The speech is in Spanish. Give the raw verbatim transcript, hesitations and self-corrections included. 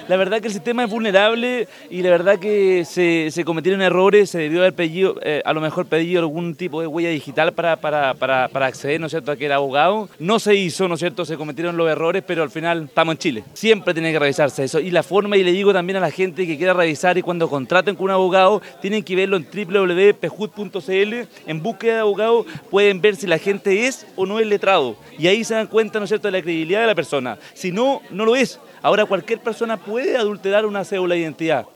La verdad que el sistema es vulnerable y la verdad que se, se cometieron errores, se debió haber pedido, eh, a lo mejor pedido algún tipo de huella digital para, para, para, para acceder, ¿no es cierto?, a que era abogado. No se hizo, ¿no es cierto?, se cometieron los errores, pero al final estamos en Chile. Siempre tiene que revisarse eso. Y la forma, y le digo también a la gente que quiera revisar y cuando contraten con un abogado, tienen que verlo en doble u doble u doble u punto pejut punto c l. En búsqueda de abogado pueden ver si la gente es o no es letrado. Y ahí se dan cuenta, ¿no es cierto?, de la credibilidad de la persona. Si no, no lo es. Ahora cualquier persona puede adulterar una cédula de identidad.